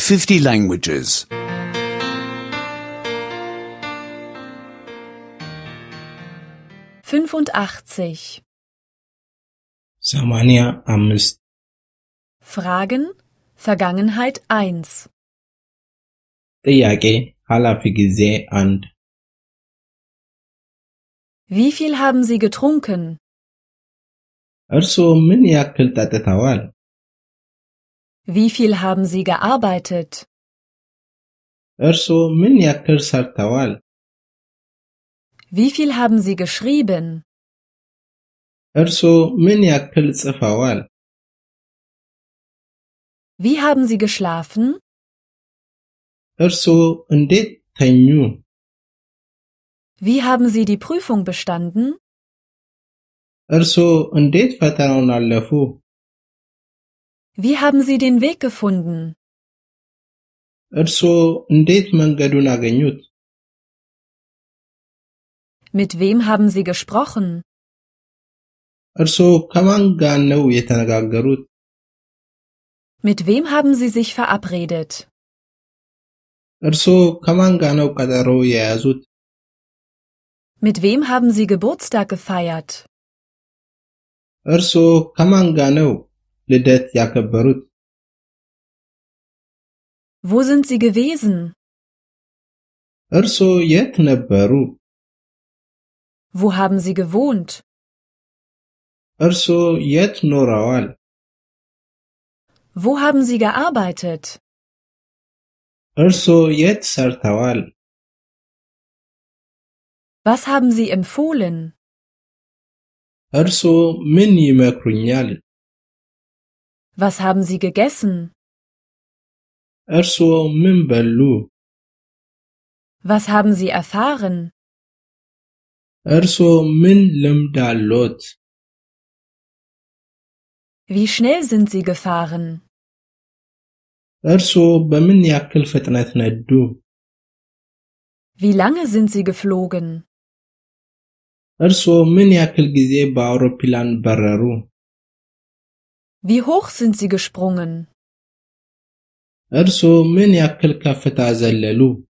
50 languages. 85. 85 Fragen, Vergangenheit 1. ጥያቄ ኃላፊ ጊዜ 1 Wie viel haben Sie getrunken? እርስዎ ምን ያክል ጠጥተዋል? Wie viel haben Sie gearbeitet? እርስዎ ምን ያክል ሰርተዋል? Wie viel haben Sie geschrieben? እርስዎ ምን ያክል ጽፈዋል? Wie haben Sie geschlafen? እርስዎ እንዴት ተኙ? Wie haben Sie die Prüfung bestanden? እርስዎ እንዴት ፈተናውን አለፉ? Wie haben Sie den Weg gefunden? እርስዎ እንዴት መንገዱን አገኙት? Mit wem haben Sie gesprochen? እርስዎ ከማን ጋር ነው የተነጋገሩት? Mit wem haben Sie sich verabredet? እርስዎ ከማን ጋር ነው ቀጠሮ የያዙት? Mit wem haben Sie Geburtstag gefeiert? እርስዎ ከማን ጋር ነው ልደት ያከበሩት? Wo sind Sie gewesen? እርስዎ የት ነበሩ? Wo haben Sie gewohnt? እርስዎ የት ኖረዋል? Wo haben Sie gearbeitet? እርስዎ የት ሰርተዋል? Was haben Sie empfohlen? እርስዎ ምን ይመክሩኛል? Was haben Sie gegessen? እርስዎ ምን በሉ? Was haben Sie erfahren? እርስዎ ምን ልምድ አሎት? Wie schnell sind Sie gefahren? እርስዎ በምን ያክል ፍጥነት ነዱ? Wie lange sind Sie geflogen? እርስዎ ምን ያክል ጊዜ በአውሮፕላን በረሩ? Wie hoch sind Sie gesprungen? እርስዎ ምን ያክል ከፍታ ዘለሉ?